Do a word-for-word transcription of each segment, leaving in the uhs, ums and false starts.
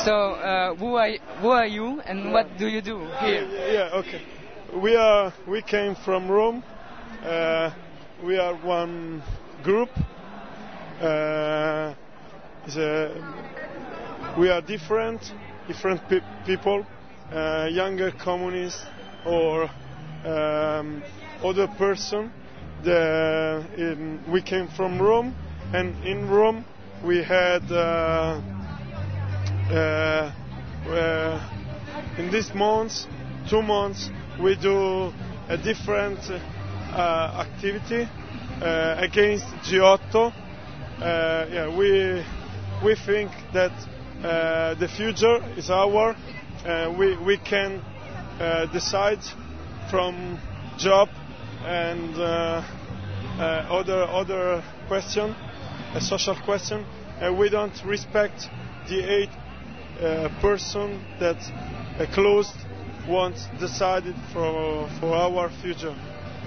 So, uh, who are who are you, and what do you do here? Yeah, yeah, okay. We are we came from Rome. Uh, we are one group. Uh, it's a, we are different, different pe people, uh, younger communists or um, other person. The, in, we came from Rome, and in Rome we had. Uh, Uh, uh, in these months, two months, we do a different uh, activity uh, against G eight. Uh, yeah, we we think that uh, the future is our. Uh, we we can uh, decide from job and uh, uh, other other question, a social question. Uh, we don't respect the eight. Uh, person that uh, closed once decided for for our future,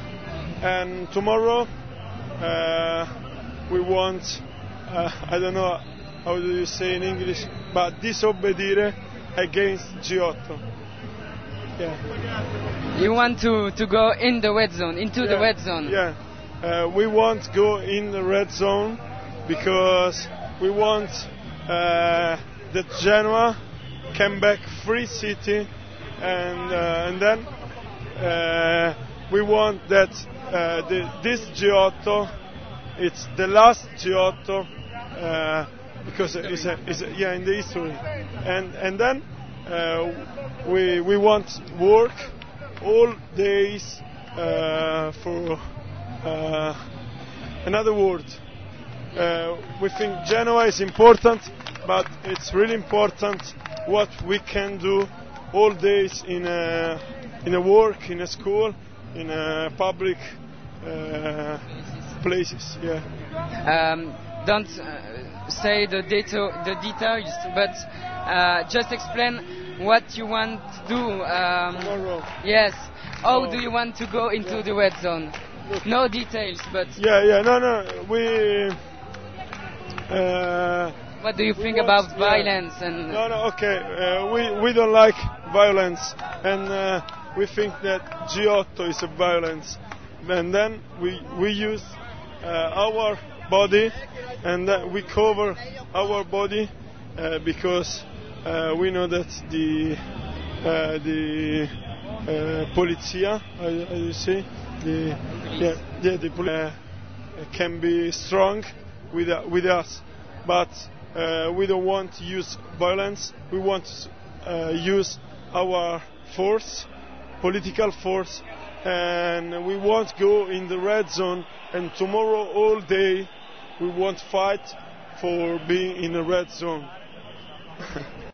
and tomorrow uh, we want uh, I don't know how do you say in English, but disobbedire against G eight. Yeah. You want to to go in the red zone, into yeah. the red zone. Yeah, uh, we want to go in the red zone because we want. Uh, that Genoa came back free city, and uh, and then uh, we want that uh, the, this G eight, it's the last G eight uh, because it's, a, it's a, yeah in the history, and and then uh, we we want work all days uh, for uh, another word. Uh, we think Genoa is important. But it's really important what we can do all days in a, in a work, in a school, in a public uh, places. Yeah. Um, don't uh, say the, data, the details, but uh, just explain what you want to do. Um, Tomorrow. Yes. How oh. do you want to go into yeah. the red zone? Look. No details, but. Yeah, yeah, no, no. We. Uh, What do you we think want, about yeah. violence and? No, no, okay. Uh, we we don't like violence, and uh, we think that G eight is a violence, and then we we use uh, our body, and uh, we cover our body uh, because uh, we know that the uh, the uh, polizia, how you say, the yeah, yeah the police uh, can be strong with uh, with us, but. Uh, we don't want to use violence. We want to uh, use our force, political force, and we want to go in the red zone. And tomorrow, all day, we want to fight for being in the red zone.